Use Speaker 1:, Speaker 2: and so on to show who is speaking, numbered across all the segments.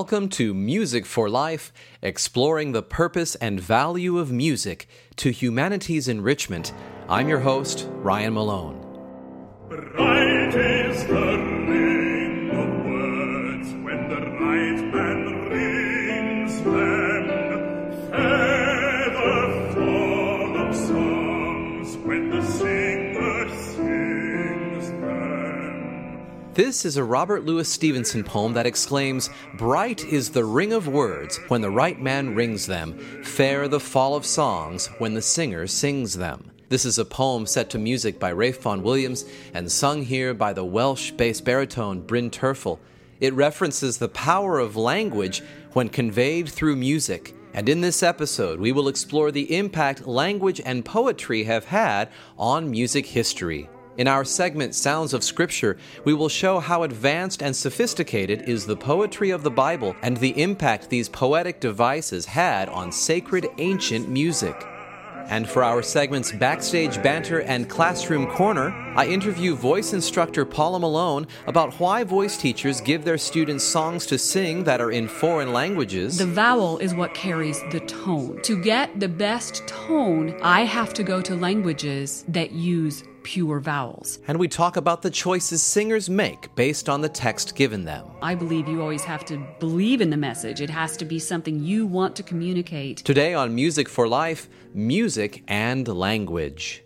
Speaker 1: Welcome to Music for Life, exploring the purpose and value of music to humanity's enrichment. I'm your host, Ryan Malone.
Speaker 2: Bright is the ring of words when the right man rings them. Fair the fall of songs when the singer sings them.
Speaker 1: This is a Robert Louis Stevenson poem that exclaims, "Bright is the ring of words when the right man rings them. Fair the fall of songs when the singer sings them." This is a poem set to music by Ralph Vaughan Williams and sung here by the Welsh bass baritone Bryn Terfel. It references the power of language when conveyed through music. And in this episode, we will explore the impact language and poetry have had on music history. In our segment, Sounds of Scripture, we will show how advanced and sophisticated is the poetry of the Bible and the impact these poetic devices had on sacred ancient music. And for our segments Backstage Banter and Classroom Corner, I interview voice instructor Paula Malone about why voice teachers give their students songs to sing that are in foreign languages.
Speaker 3: The vowel is what carries the tone. To get the best tone, I have to go to languages that use pure vowels.
Speaker 1: And we talk about the choices singers make based on the text given them.
Speaker 3: I believe you always have to believe in the message. It has to be something you want to communicate.
Speaker 1: Today on Music for Life, music and language.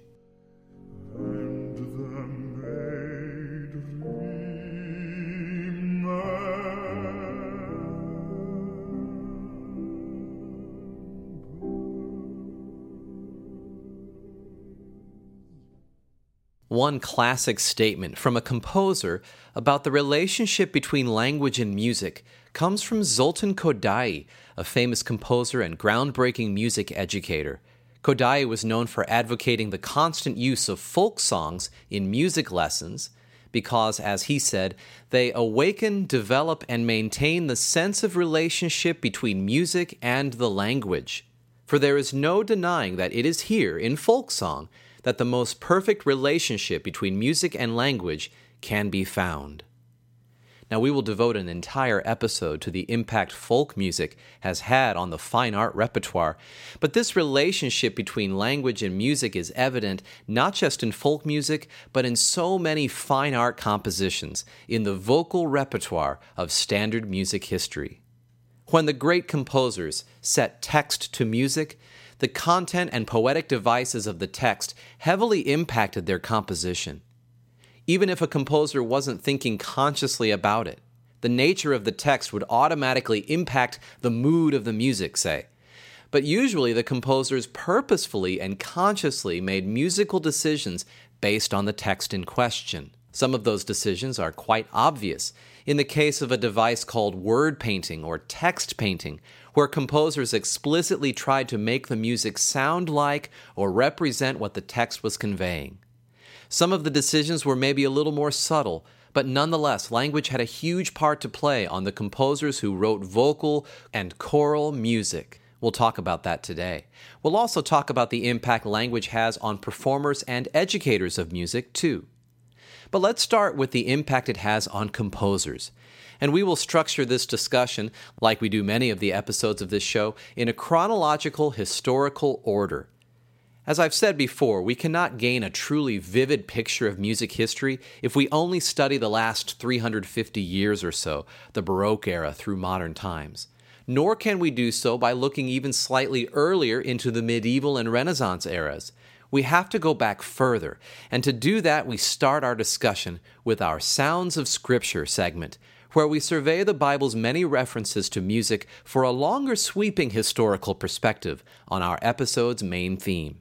Speaker 1: One classic statement from a composer about the relationship between language and music comes from Zoltan Kodaly, a famous composer and groundbreaking music educator. Kodaly was known for advocating the constant use of folk songs in music lessons because, as he said, they awaken, develop, and maintain the sense of relationship between music and the language. For there is no denying that it is here, in folk song, that the most perfect relationship between music and language can be found. Now, we will devote an entire episode to the impact folk music has had on the fine art repertoire, but this relationship between language and music is evident not just in folk music, but in so many fine art compositions in the vocal repertoire of standard music history. When the great composers set text to music, the content and poetic devices of the text heavily impacted their composition. Even if a composer wasn't thinking consciously about it, the nature of the text would automatically impact the mood of the music, say. But usually the composers purposefully and consciously made musical decisions based on the text in question. Some of those decisions are quite obvious. In the case of a device called word painting or text painting, where composers explicitly tried to make the music sound like or represent what the text was conveying. Some of the decisions were maybe a little more subtle, but nonetheless, language had a huge part to play on the composers who wrote vocal and choral music. We'll talk about that today. We'll also talk about the impact language has on performers and educators of music, too. But let's start with the impact it has on composers. And we will structure this discussion, like we do many of the episodes of this show, in a chronological, historical order. As I've said before, we cannot gain a truly vivid picture of music history if we only study the last 350 years or so, the Baroque era through modern times. Nor can we do so by looking even slightly earlier into the medieval and Renaissance eras. We have to go back further, and to do that we start our discussion with our Sounds of Scripture segment, where we survey the Bible's many references to music for a longer sweeping historical perspective on our episode's main theme.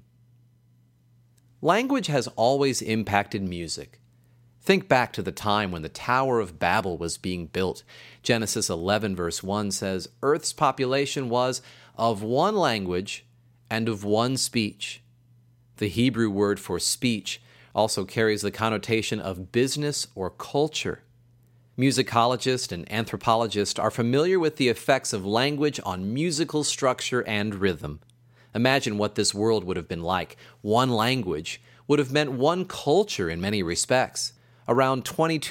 Speaker 1: Language has always impacted music. Think back to the time when the Tower of Babel was being built. Genesis 11 verse 1 says, "Earth's population was of one language and of one speech." The Hebrew word for speech also carries the connotation of business or culture. Musicologists and anthropologists are familiar with the effects of language on musical structure and rhythm. Imagine what this world would have been like. One language would have meant one culture in many respects. Around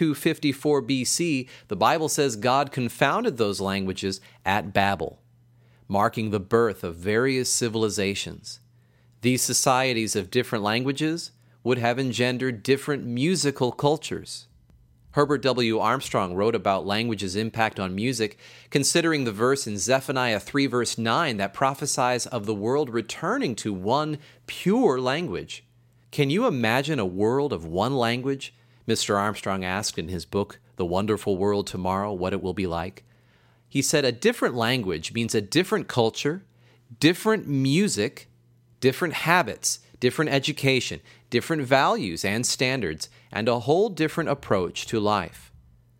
Speaker 1: 2254 BC, the Bible says God confounded those languages at Babel, marking the birth of various civilizations. These societies of different languages would have engendered different musical cultures. Herbert W. Armstrong wrote about language's impact on music, considering the verse in Zephaniah 3 verse 9 that prophesies of the world returning to one pure language. Can you imagine a world of one language? Mr. Armstrong asked in his book, The Wonderful World Tomorrow, what it will be like. He said a different language means a different culture, different music, different habits, different education, different values and standards, and a whole different approach to life.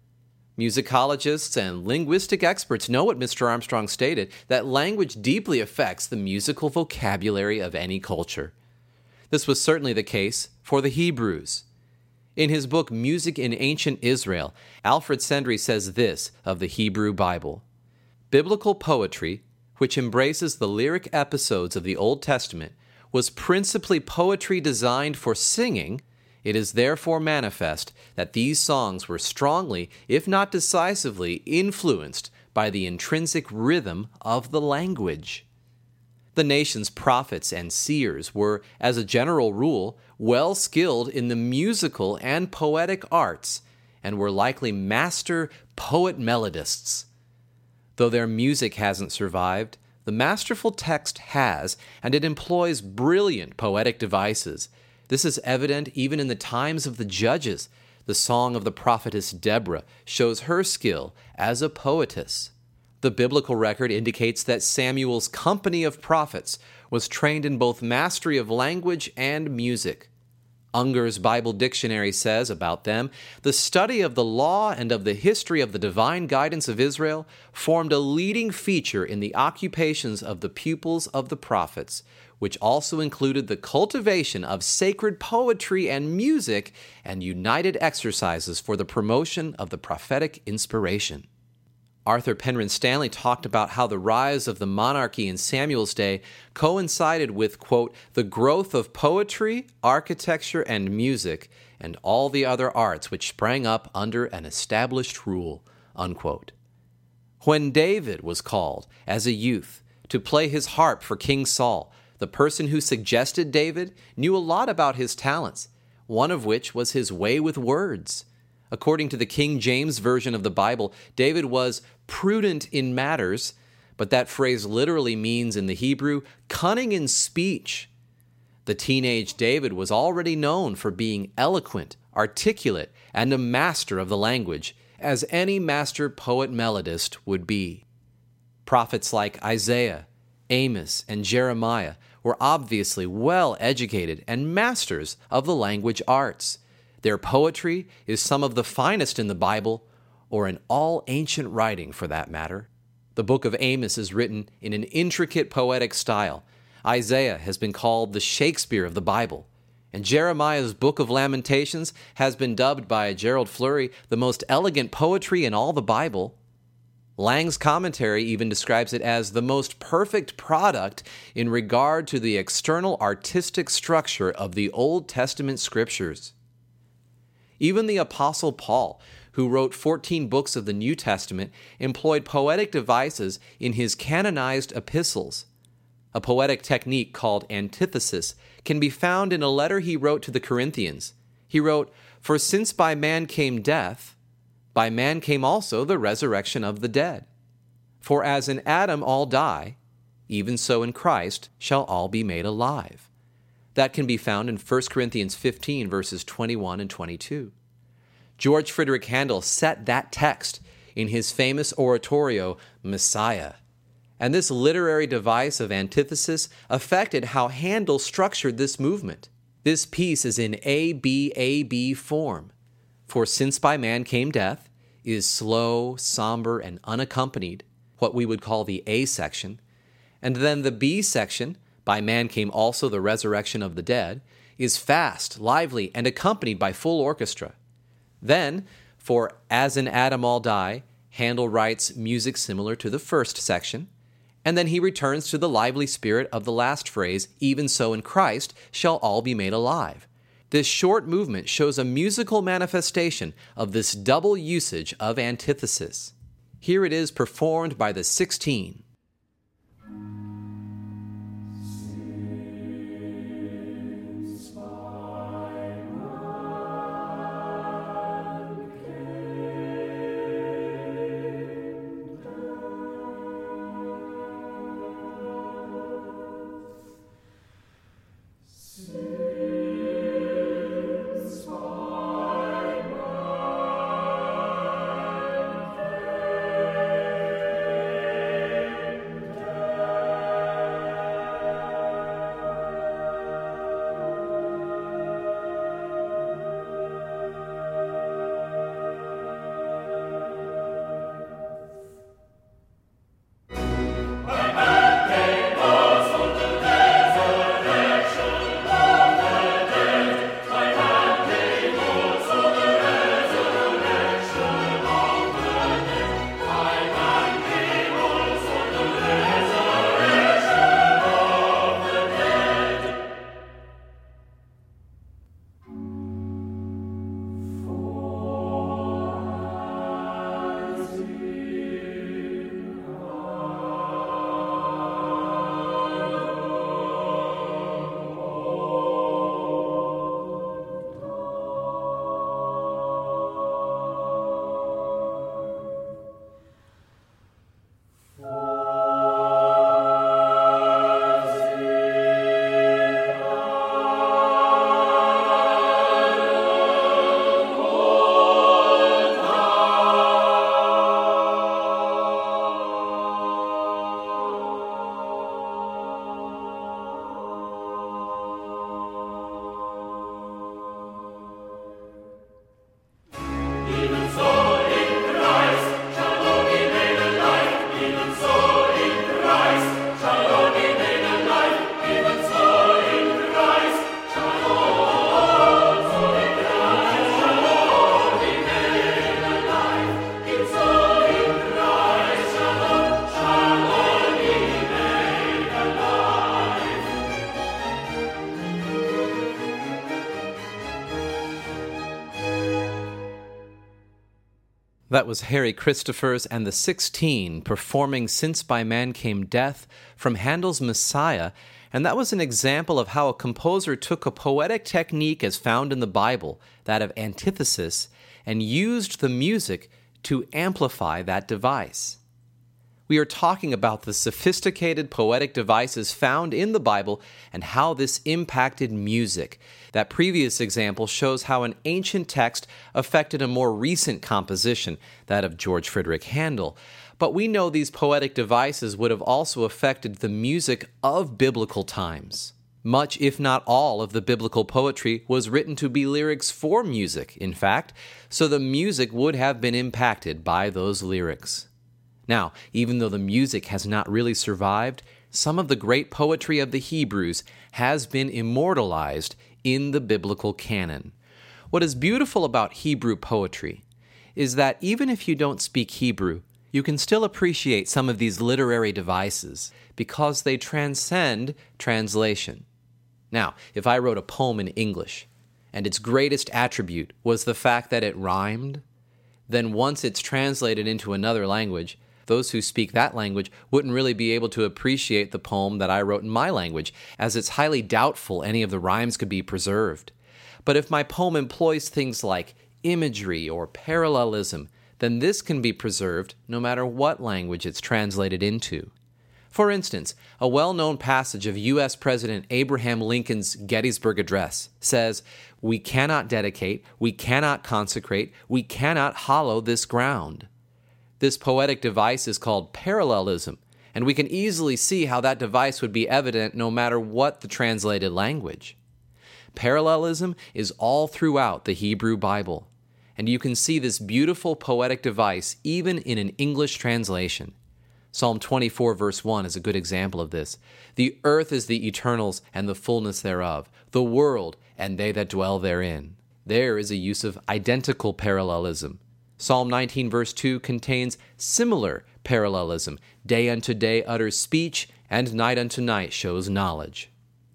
Speaker 1: Musicologists and linguistic experts know what Mr. Armstrong stated, that language deeply affects the musical vocabulary of any culture. This was certainly the case for the Hebrews. In his book, Music in Ancient Israel, Alfred Sendry says this of the Hebrew Bible: biblical poetry, which embraces the lyric episodes of the Old Testament, was principally poetry designed for singing. It is therefore manifest that these songs were strongly, if not decisively, influenced by the intrinsic rhythm of the language. The nation's prophets and seers were, as a general rule, well skilled in the musical and poetic arts, and were likely master poet-melodists. Though their music hasn't survived, the masterful text has, and it employs brilliant poetic devices. This is evident even in the times of the judges. The song of the prophetess Deborah shows her skill as a poetess. The biblical record indicates that Samuel's company of prophets was trained in both mastery of language and music. Unger's Bible Dictionary says about them, the study of the law and of the history of the divine guidance of Israel formed a leading feature in the occupations of the pupils of the prophets, which also included the cultivation of sacred poetry and music and united exercises for the promotion of the prophetic inspiration. Arthur Penryn Stanley talked about how the rise of the monarchy in Samuel's day coincided with, quote, the growth of poetry, architecture, and music, and all the other arts which sprang up under an established rule, unquote. When David was called, as a youth, to play his harp for King Saul, the person who suggested David knew a lot about his talents, one of which was his way with words. According to the King James Version of the Bible, David was prudent in matters, but that phrase literally means in the Hebrew, cunning in speech. The teenage David was already known for being eloquent, articulate, and a master of the language, as any master poet-melodist would be. Prophets like Isaiah, Amos, and Jeremiah were obviously well educated and masters of the language arts. Their poetry is some of the finest in the Bible, or in all ancient writing for that matter. The book of Amos is written in an intricate poetic style. Isaiah has been called the Shakespeare of the Bible, and Jeremiah's Book of Lamentations has been dubbed by Gerald Fleury the most elegant poetry in all the Bible. Lang's commentary even describes it as the most perfect product in regard to the external artistic structure of the Old Testament scriptures. Even the Apostle Paul, who wrote 14 books of the New Testament, employed poetic devices in his canonized epistles. A poetic technique called antithesis can be found in a letter he wrote to the Corinthians. He wrote, "For since by man came death, by man came also the resurrection of the dead. For as in Adam all die, even so in Christ shall all be made alive." That can be found in 1 Corinthians 15, verses 21 and 22. George Frederick Handel set that text in his famous oratorio, Messiah. And this literary device of antithesis affected how Handel structured this movement. This piece is in A-B-A-B form. For since by man came death is slow, somber, and unaccompanied, what we would call the A section. And then the B section, by man came also the resurrection of the dead, is fast, lively, and accompanied by full orchestra. Then, for as in Adam all die, Handel writes music similar to the first section, and then he returns to the lively spirit of the last phrase, even so in Christ shall all be made alive. This short movement shows a musical manifestation of this double usage of antithesis. Here it is performed by the 16. That was Harry Christophers and the 16 performing Since by Man Came Death from Handel's Messiah, and that was an example of how a composer took a poetic technique as found in the Bible, that of antithesis, and used the music to amplify that device. We are talking about the sophisticated poetic devices found in the Bible and how this impacted music. That previous example shows how an ancient text affected a more recent composition, that of George Friedrich Handel. But we know these poetic devices would have also affected the music of biblical times. Much, if not all, of the biblical poetry was written to be lyrics for music, in fact, so the music would have been impacted by those lyrics. Now, even though the music has not really survived, some of the great poetry of the Hebrews has been immortalized in the biblical canon. What is beautiful about Hebrew poetry is that even if you don't speak Hebrew, you can still appreciate some of these literary devices because they transcend translation. Now, if I wrote a poem in English and its greatest attribute was the fact that it rhymed, then once it's translated into another language, those who speak that language wouldn't really be able to appreciate the poem that I wrote in my language, as it's highly doubtful any of the rhymes could be preserved. But if my poem employs things like imagery or parallelism, then this can be preserved no matter what language it's translated into. For instance, a well-known passage of U.S. President Abraham Lincoln's Gettysburg Address says, "We cannot dedicate, we cannot consecrate, we cannot hallow this ground." This poetic device is called parallelism, and we can easily see how that device would be evident no matter what the translated language. Parallelism is all throughout the Hebrew Bible, and you can see this beautiful poetic device even in an English translation. Psalm 24 verse 1 is a good example of this. "The earth is the Eternal's and the fullness thereof, the world and they that dwell therein." There is a use of identical parallelism. Psalm 19 verse 2 contains similar parallelism. "Day unto day utters speech, and night unto night shows knowledge."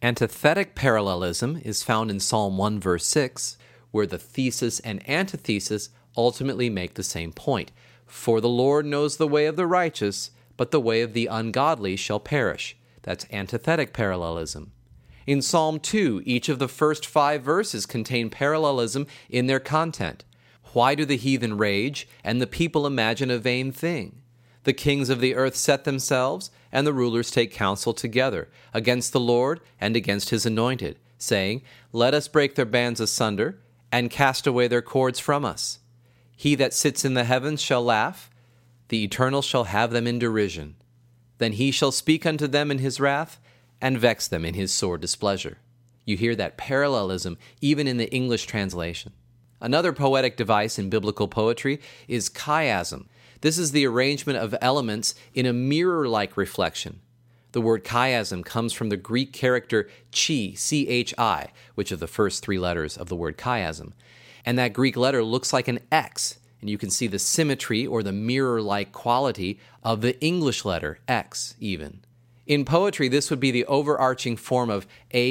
Speaker 1: Antithetic parallelism is found in Psalm 1 verse 6, where the thesis and antithesis ultimately make the same point. For the Lord knows the way of the righteous, but the way of the ungodly shall perish. That's antithetic parallelism. In Psalm 2, each of the first 5 verses contain parallelism in their content. Why do the heathen rage, and the people imagine a vain thing? The kings of the earth set themselves, and the rulers take counsel together, against the Lord and against his anointed, saying, Let us break their bands asunder, and cast away their cords from us. He that sits in the heavens shall laugh, the Eternal shall have them in derision. Then he shall speak unto them in his wrath, and vex them in his sore displeasure. You hear that parallelism even in the English translation. Another poetic device in biblical poetry is chiasm. This is the arrangement of elements in a mirror-like reflection. The word chiasm comes from the Greek character chi, C-H-I, which are the first 3 letters of the word chiasm. And that Greek letter looks like an X, and you can see the symmetry or the mirror-like quality of the English letter X even. In poetry, this would be the overarching form of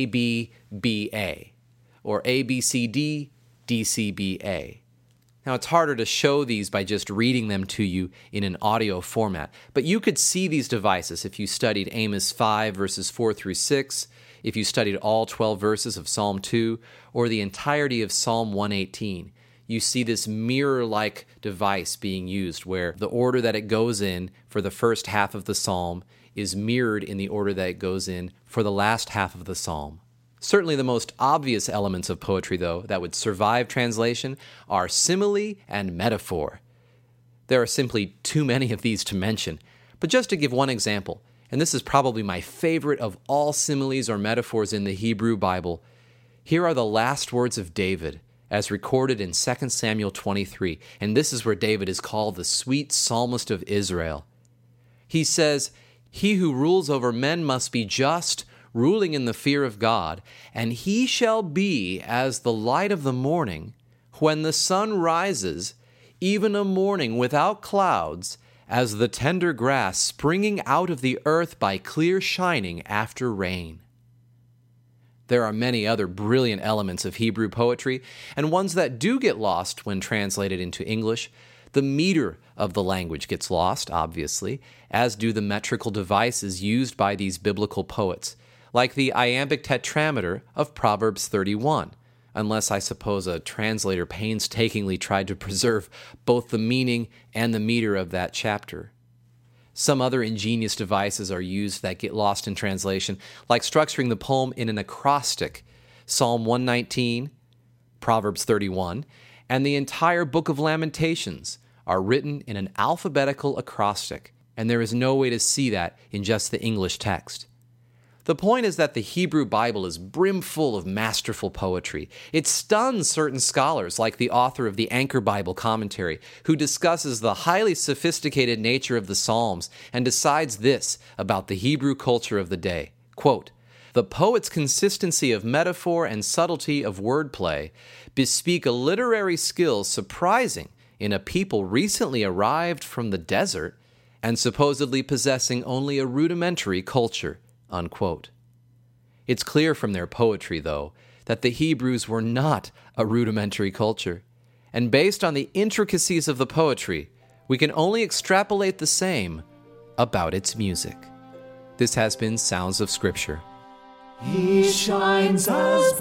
Speaker 1: A-B-B-A, or A-B-C-D, D-C-B-A. Now, it's harder to show these by just reading them to you in an audio format, but you could see these devices if you studied Amos 5, verses 4 through 6, if you studied all 12 verses of Psalm 2, or the entirety of Psalm 118. You see this mirror-like device being used where the order that it goes in for the first half of the psalm is mirrored in the order that it goes in for the last half of the psalm. Certainly the most obvious elements of poetry, though, that would survive translation are simile and metaphor. There are simply too many of these to mention, but just to give one example, and this is probably my favorite of all similes or metaphors in the Hebrew Bible, here are the last words of David, as recorded in 2 Samuel 23, and this is where David is called the sweet psalmist of Israel. He says, He who rules over men must be just, ruling in the fear of God, and he shall be as the light of the morning, when the sun rises, even a morning without clouds, as the tender grass springing out of the earth by clear shining after rain. There are many other brilliant elements of Hebrew poetry, and ones that do get lost when translated into English. The meter of the language gets lost, obviously, as do the metrical devices used by these biblical poets, like the iambic tetrameter of Proverbs 31, unless I suppose a translator painstakingly tried to preserve both the meaning and the meter of that chapter. Some other ingenious devices are used that get lost in translation, like structuring the poem in an acrostic. Psalm 119, Proverbs 31, and the entire Book of Lamentations are written in an alphabetical acrostic, and there is no way to see that in just the English text. The point is that the Hebrew Bible is brimful of masterful poetry. It stuns certain scholars, like the author of the Anchor Bible commentary, who discusses the highly sophisticated nature of the Psalms and decides this about the Hebrew culture of the day. Quote, "The poet's consistency of metaphor and subtlety of wordplay bespeak a literary skill surprising in a people recently arrived from the desert and supposedly possessing only a rudimentary culture." Unquote. It's clear from their poetry, though, that the Hebrews were not a rudimentary culture, and based on the intricacies of the poetry, we can only extrapolate the same about its music. This has been Sounds of Scripture.
Speaker 4: He shines as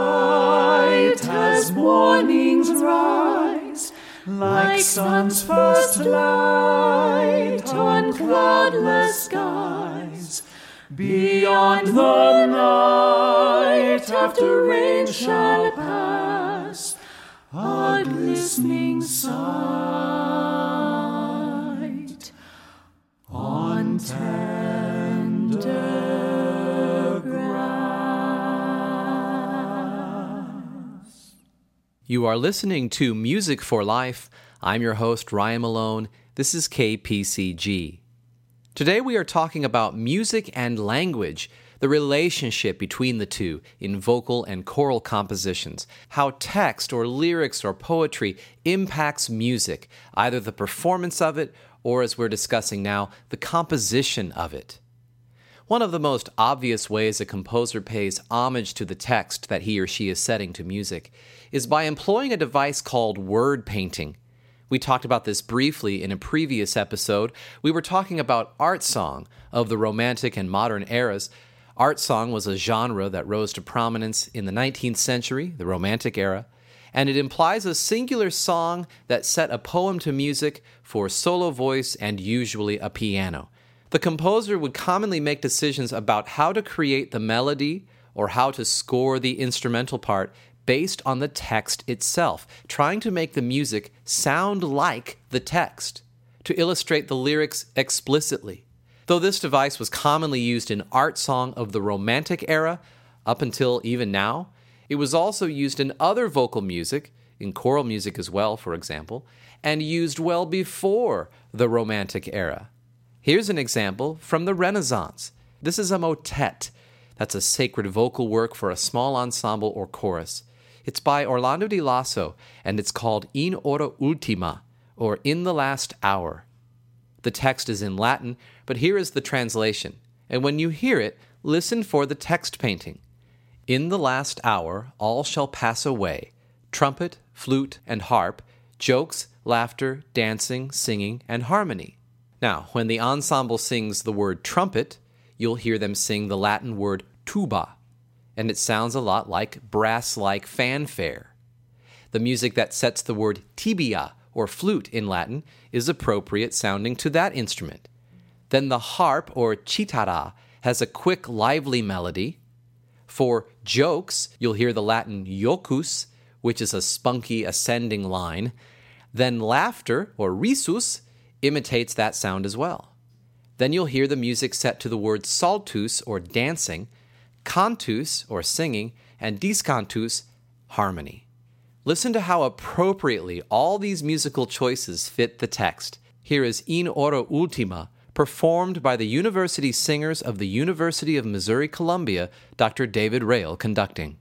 Speaker 4: bright as morning's rise, like sun's first light on cloudless skies. Beyond the night, after rain shall pass, a glistening sight on tender grass.
Speaker 1: You are listening to Music for Life. I'm your host, Ryan Malone. This is KPCG. Today we are talking about music and language, the relationship between the two in vocal and choral compositions, how text or lyrics or poetry impacts music, either the performance of it or, as we're discussing now, the composition of it. One of the most obvious ways a composer pays homage to the text that he or she is setting to music is by employing a device called word painting. We talked about this briefly in a previous episode. We were talking about art song of the Romantic and modern eras. Art song was a genre that rose to prominence in the 19th century, the Romantic era, and it implies a singular song that set a poem to music for solo voice and usually a piano. The composer would commonly make decisions about how to create the melody or how to score the instrumental part based on the text itself, trying to make the music sound like the text, to illustrate the lyrics explicitly. Though this device was commonly used in art song of the Romantic era, up until even now, it was also used in other vocal music, in choral music as well, for example, and used well before the Romantic era. Here's an example from the Renaissance. This is a motet. That's a sacred vocal work for a small ensemble or chorus. It's by Orlando di Lasso, and it's called In Ora Ultima, or In the Last Hour. The text is in Latin, but here is the translation. And when you hear it, listen for the text painting. In the last hour all shall pass away, trumpet, flute, and harp, jokes, laughter, dancing, singing, and harmony. Now, when the ensemble sings the word trumpet, you'll hear them sing the Latin word tuba, and it sounds a lot like brass-like fanfare. The music that sets the word tibia, or flute in Latin, is appropriate sounding to that instrument. Then the harp, or cithara, has a quick, lively melody. For jokes, you'll hear the Latin jocus, which is a spunky, ascending line. Then laughter, or risus, imitates that sound as well. Then you'll hear the music set to the word saltus, or dancing, cantus, or singing, and discantus, harmony. Listen to how appropriately all these musical choices fit the text. Here is In Ora Ultima, performed by the University Singers of the University of Missouri-Columbia, Dr. David Rael conducting.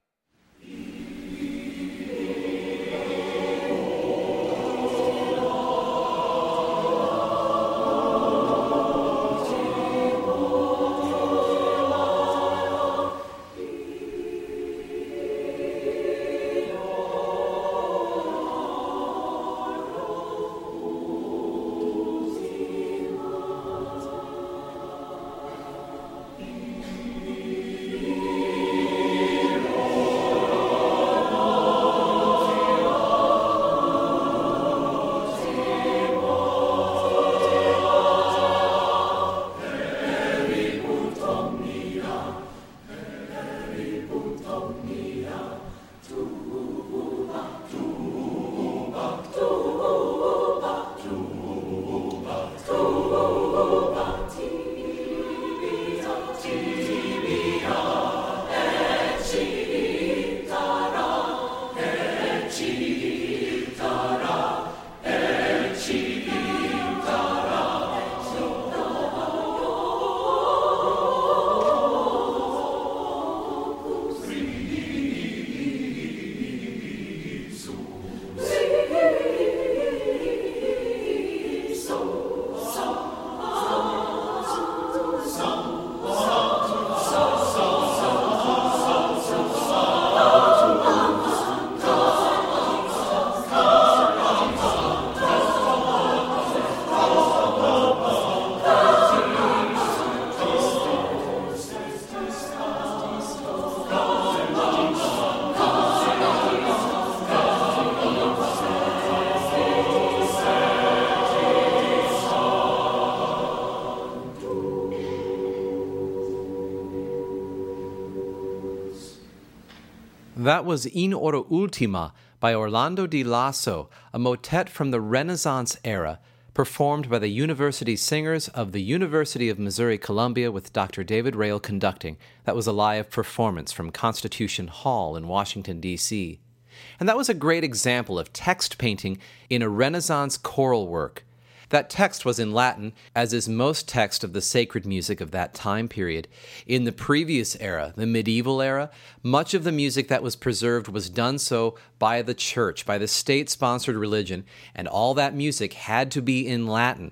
Speaker 1: That was In Ora Ultima by Orlando di Lasso, a motet from the Renaissance era, performed by the University Singers of the University of Missouri-Columbia with Dr. David Rael conducting. That was a live performance from Constitution Hall in Washington, D.C. And that was a great example of text painting in a Renaissance choral work. That text was in Latin, as is most text of the sacred music of that time period. In the previous era, the medieval era, much of the music that was preserved was done so by the church, by the state-sponsored religion, and all that music had to be in Latin.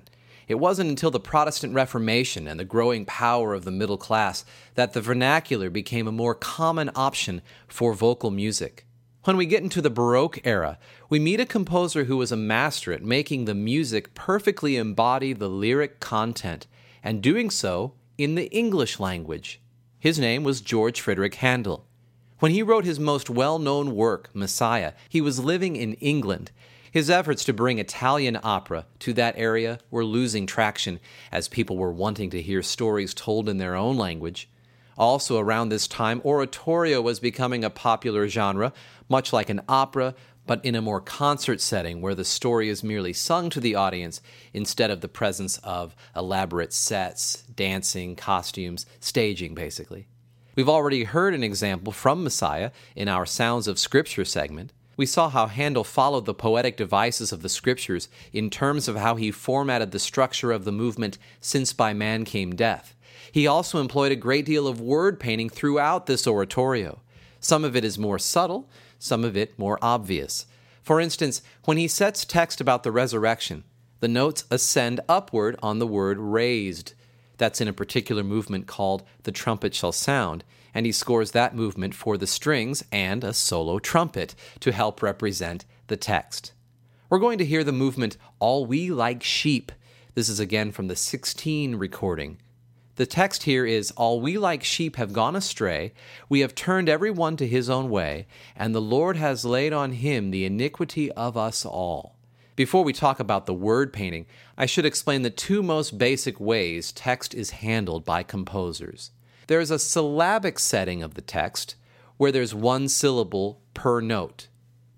Speaker 1: It wasn't until the Protestant Reformation and the growing power of the middle class that the vernacular became a more common option for vocal music. When we get into the Baroque era, we meet a composer who was a master at making the music perfectly embody the lyric content, and doing so in the English language. His name was George Friedrich Handel. When he wrote his most well-known work, Messiah, he was living in England. His efforts to bring Italian opera to that area were losing traction, as people were wanting to hear stories told in their own language. Also around this time, oratorio was becoming a popular genre, much like an opera, but in a more concert setting where the story is merely sung to the audience instead of the presence of elaborate sets, dancing, costumes, staging, basically. We've already heard an example from Messiah in our Sounds of Scripture segment. We saw how Handel followed the poetic devices of the Scriptures in terms of how he formatted the structure of the movement Since by Man Came Death. He also employed a great deal of word painting throughout this oratorio. Some of it is more subtle, some of it more obvious. For instance, when he sets text about the resurrection, the notes ascend upward on the word raised. That's in a particular movement called The Trumpet Shall Sound, and he scores that movement for the strings and a solo trumpet to help represent the text. We're going to hear the movement All We Like Sheep. This is again from the 16 recording. The text here is, All we like sheep have gone astray, we have turned every one to his own way, and the Lord has laid on him the iniquity of us all. Before we talk about the word painting, I should explain the two most basic ways text is handled by composers. There is a syllabic setting of the text, where there's one syllable per note.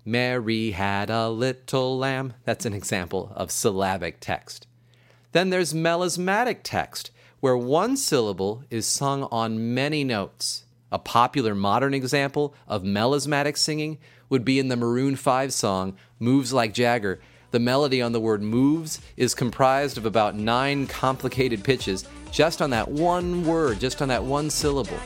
Speaker 1: Mary had a little lamb. That's an example of syllabic text. Then there's melismatic text, where one syllable is sung on many notes. A popular modern example of melismatic singing would be in the Maroon 5 song, Moves Like Jagger. The melody on the word moves is comprised of about 9 complicated pitches just on that one word, just on that one syllable.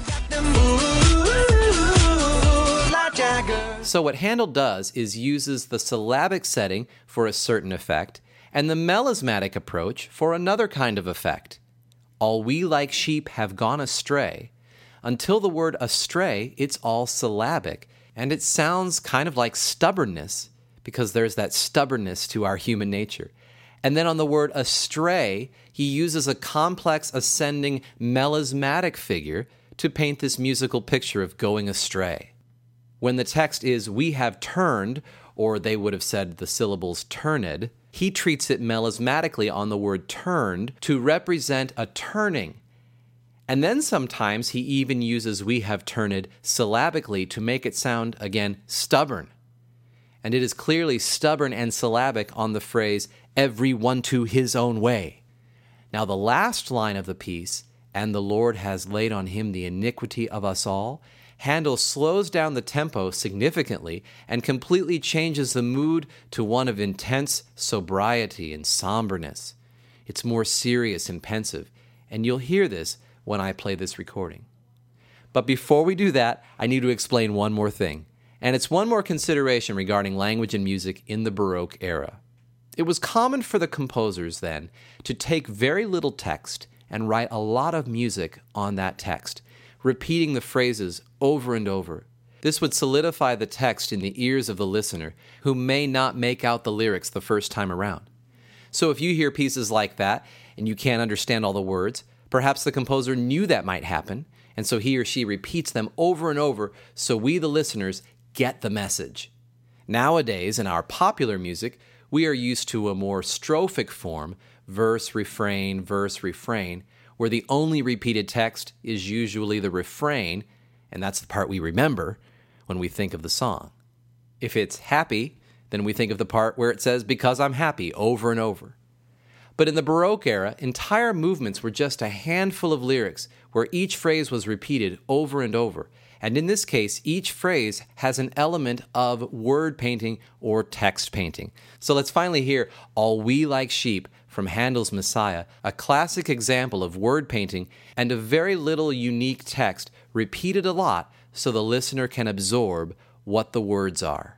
Speaker 1: So what Handel does is uses the syllabic setting for a certain effect and the melismatic approach for another kind of effect. All we like sheep have gone astray. Until the word astray, it's all syllabic, and it sounds kind of like stubbornness, because there's that stubbornness to our human nature. And then on the word astray, he uses a complex ascending melismatic figure to paint this musical picture of going astray. When the text is, we have turned, or they would have said the syllables turned, he treats it melismatically on the word turned to represent a turning. And then sometimes he even uses we have turned syllabically to make it sound, again, stubborn. And it is clearly stubborn and syllabic on the phrase, every one to his own way. Now the last line of the piece, and the Lord has laid on him the iniquity of us all, Handel slows down the tempo significantly and completely changes the mood to one of intense sobriety and somberness. It's more serious and pensive, and you'll hear this when I play this recording. But before we do that, I need to explain one more thing, and it's one more consideration regarding language and music in the Baroque era. It was common for the composers then to take very little text and write a lot of music on that text, repeating the phrases over and over. This would solidify the text in the ears of the listener, who may not make out the lyrics the first time around. So if you hear pieces like that, and you can't understand all the words, perhaps the composer knew that might happen, and so he or she repeats them over and over so we, the listeners, get the message. Nowadays, in our popular music, we are used to a more strophic form, verse, refrain, where the only repeated text is usually the refrain, and that's the part we remember when we think of the song. If it's happy, then we think of the part where it says, because I'm happy, over and over. But in the Baroque era, entire movements were just a handful of lyrics where each phrase was repeated over and over. And in this case, each phrase has an element of word painting or text painting. So let's finally hear All We Like Sheep from Handel's Messiah, a classic example of word painting and a very little unique text repeated a lot so the listener can absorb what the words are.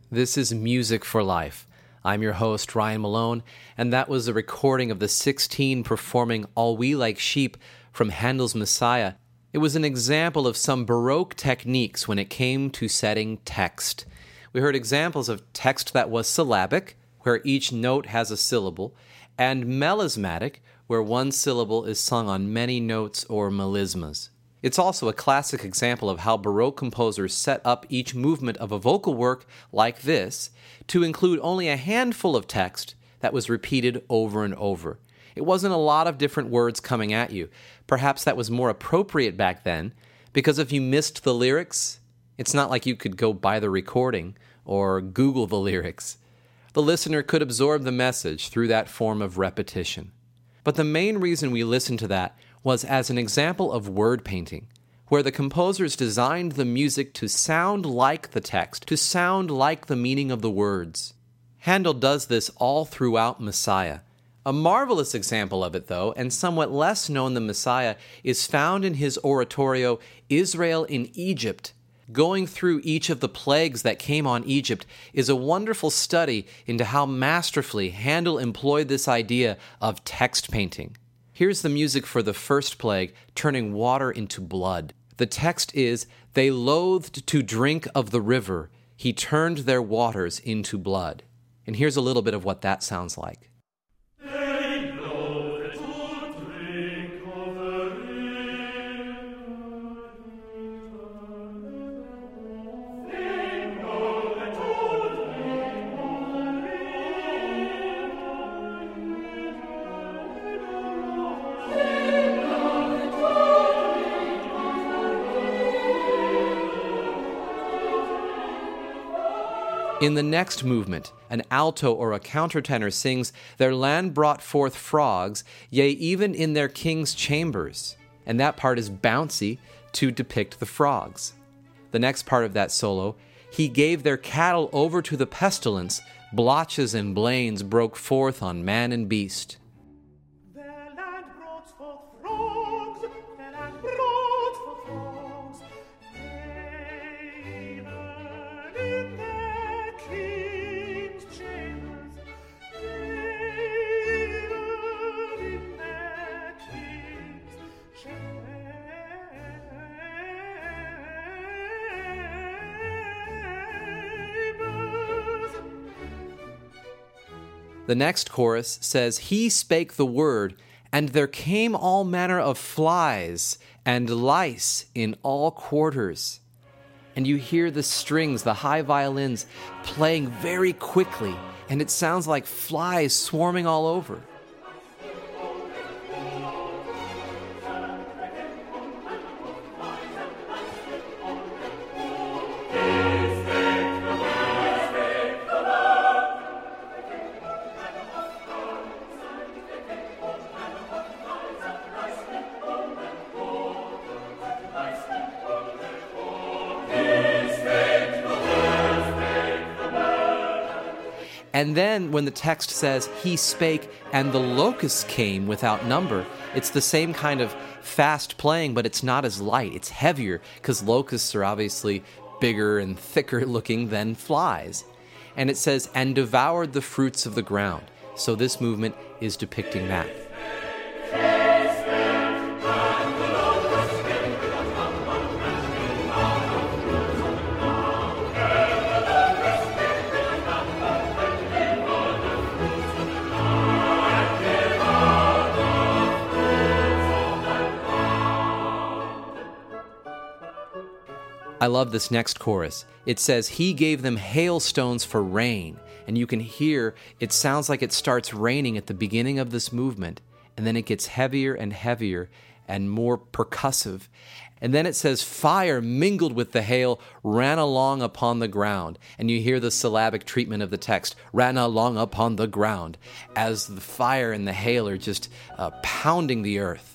Speaker 1: This is Music for Life. I'm your host, Ryan Malone, and that was a recording of the 16 performing All We Like Sheep from Handel's Messiah. It was an example of some Baroque techniques when it came to setting text. We heard examples of text that was syllabic, where each note has a syllable, and melismatic, where one syllable is sung on many notes or melismas. It's also a classic example of how Baroque composers set up each movement of a vocal work like this to include only a handful of text that was repeated over and over. It wasn't a lot of different words coming at you. Perhaps that was more appropriate back then, because if you missed the lyrics, it's not like you could go buy the recording or Google the lyrics. The listener could absorb the message through that form of repetition. But the main reason we listened to that was as an example of word painting, where the composers designed the music to sound like the text, to sound like the meaning of the words. Handel does this all throughout Messiah. A marvelous example of it, though, and somewhat less known than Messiah, is found in his oratorio, Israel in Egypt. Going through each of the plagues that came on Egypt is a wonderful study into how masterfully Handel employed this idea of text painting. Here's the music for the first plague, turning water into blood. The text is, "They loathed to drink of the river. He turned their waters into blood." And here's a little bit of what that sounds like. In the next movement, an alto or a countertenor sings, "Their land brought forth frogs, yea, even in their king's chambers." And that part is bouncy to depict the frogs. The next part of that solo, "He gave their cattle over to the pestilence, blotches and blains broke forth on man and beast."
Speaker 2: Their land brought forth frogs, their land brought forth frogs, even in their king's chambers, even in their king's chambers.
Speaker 1: The next chorus says, "He spake the word, and there came all manner of flies and lice in all quarters." And you hear the strings, the high violins, playing very quickly, and it sounds like flies swarming all over. And then when the text says, "He spake, and the locusts came without number," it's the same kind of fast playing, but it's not as light. It's heavier, because locusts are obviously bigger and thicker looking than flies. And it says, "and devoured the fruits of the ground." So this movement is depicting that. I love this next chorus. It says, "He gave them hailstones for rain." And you can hear it sounds like it starts raining at the beginning of this movement, and then it gets heavier and heavier and more percussive. And then it says, "Fire mingled with the hail ran along upon the ground." And you hear the syllabic treatment of the text, "ran along upon the ground," as the fire and the hail are just pounding the earth.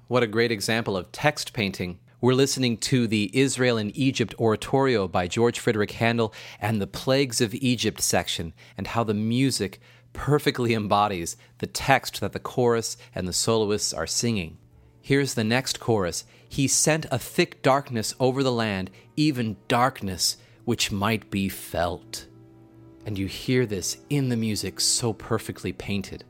Speaker 1: What a great example of text painting. We're listening to the Israel and Egypt oratorio by George Friedrich Handel and the Plagues of Egypt section, and how the music perfectly embodies the text that the chorus and the soloists are singing. Here's the next chorus. He sent a thick darkness over the land, even darkness which might be felt. And you hear this in the music so perfectly painted.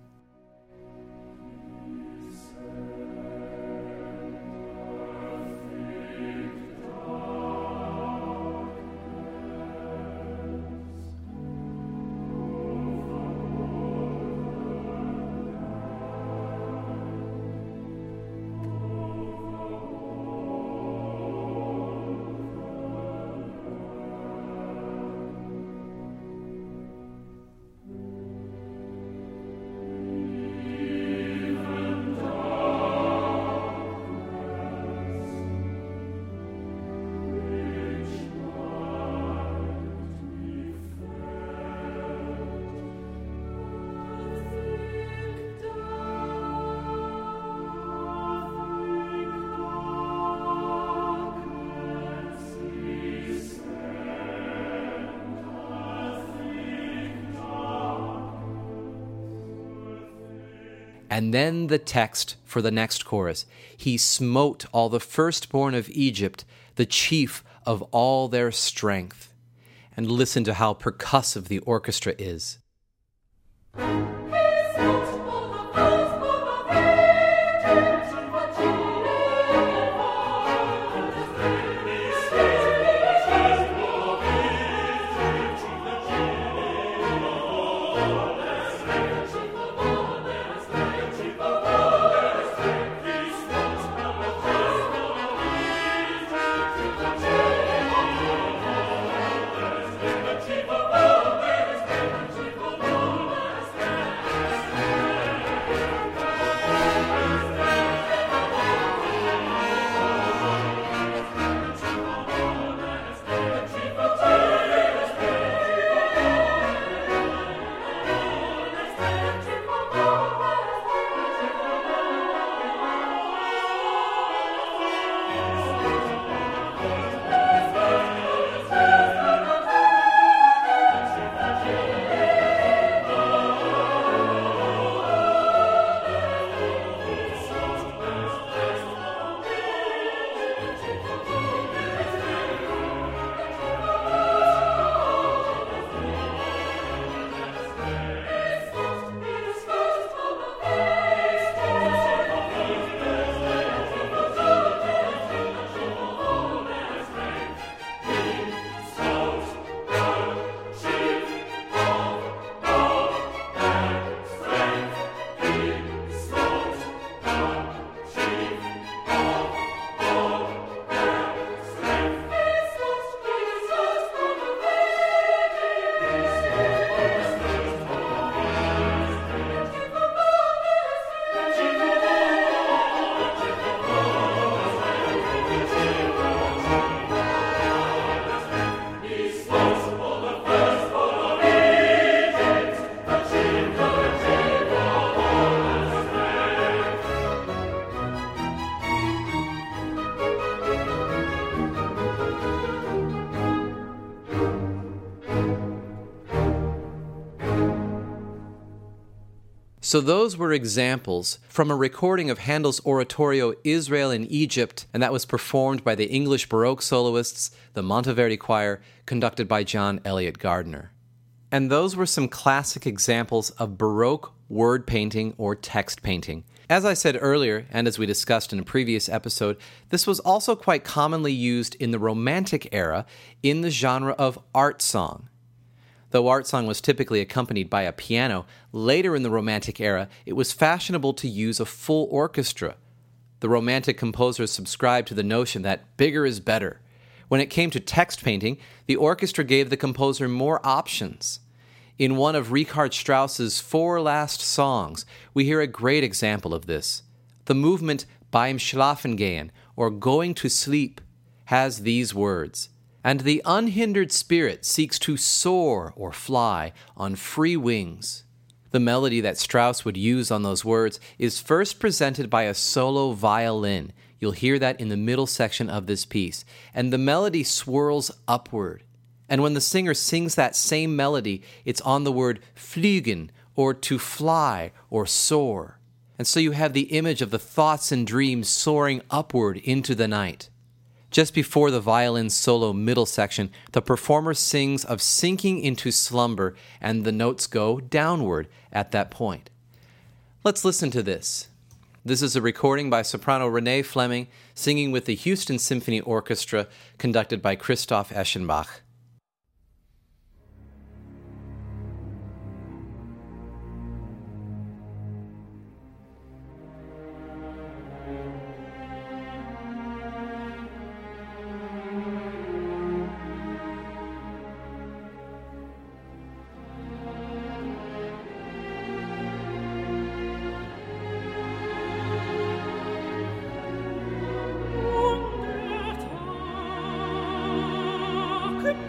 Speaker 1: And then the text for the next chorus. He smote all the firstborn of Egypt, the chief of all their strength. And listen to how percussive the orchestra is. So those were examples from a recording of Handel's oratorio Israel in Egypt, and that was performed by the English Baroque soloists, the Monteverdi Choir, conducted by John Eliot Gardiner. And those were some classic examples of Baroque word painting or text painting. As I said earlier, and as we discussed in a previous episode, this was also quite commonly used in the Romantic era in the genre of art song. Though art song was typically accompanied by a piano, later in the Romantic era, it was fashionable to use a full orchestra. The Romantic composers subscribed to the notion that bigger is better. When it came to text painting, the orchestra gave the composer more options. In one of Richard Strauss's 4 last songs, we hear a great example of this. The movement Beim Schlafengehen, or Going to Sleep, has these words: "And the unhindered spirit seeks to soar or fly on free wings. The melody that Strauss would use on those words is first presented by a solo violin. You'll hear that in the middle section of this piece. And the melody swirls upward. And when the singer sings that same melody, it's on the word fliegen, or to fly, or soar. And so you have the image of the thoughts and dreams soaring upward into the night. Just before the violin solo middle section, the performer sings of sinking into slumber, and the notes go downward at that point. Let's listen to this. This is a recording by soprano Renee Fleming, singing with the Houston Symphony Orchestra, conducted by Christoph Eschenbach.
Speaker 2: Und der Tag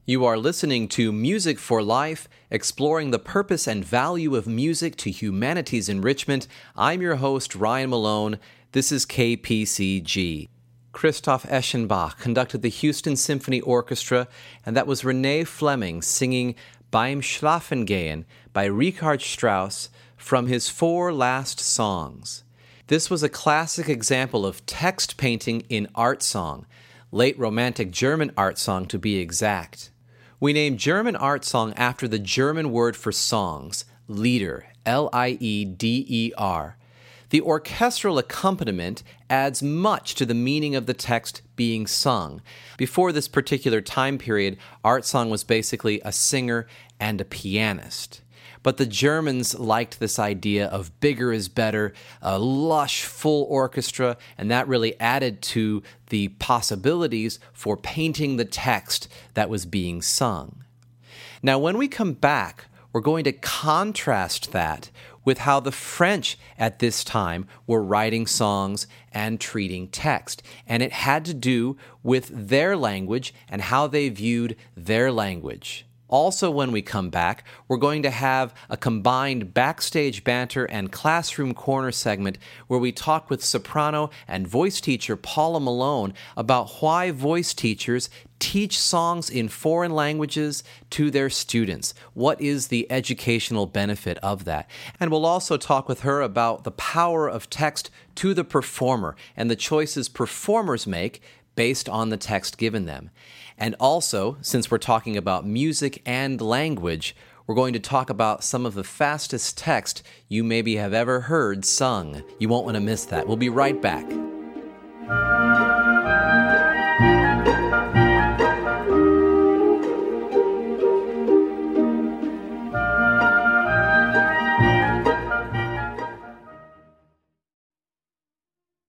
Speaker 1: You are listening to Music for Life, exploring the purpose and value of music to humanity's enrichment. I'm your host, Ryan Malone. This is KPCG. Christoph Eschenbach conducted the Houston Symphony Orchestra, and that was Renee Fleming singing Beim Schlafengehen by Richard Strauss from his 4 last songs. This was a classic example of text painting in art song, late Romantic German art song to be exact. We named German art song after the German word for songs, Lieder, Lieder. The orchestral accompaniment adds much to the meaning of the text being sung. Before this particular time period, art song was basically a singer and a pianist. But the Germans liked this idea of bigger is better, a lush, full orchestra, and that really added to the possibilities for painting the text that was being sung. Now, when we come back, we're going to contrast that with how the French at this time were writing songs and treating text. And it had to do with their language and how they viewed their language. Also, when we come back, we're going to have a combined backstage banter and classroom corner segment where we talk with soprano and voice teacher Paula Malone about why voice teachers teach songs in foreign languages to their students. What is the educational benefit of that? And we'll also talk with her about the power of text to the performer and the choices performers make based on the text given them. And also, since we're talking about music and language, we're going to talk about some of the fastest text you maybe have ever heard sung. You won't want to miss that. We'll be right back.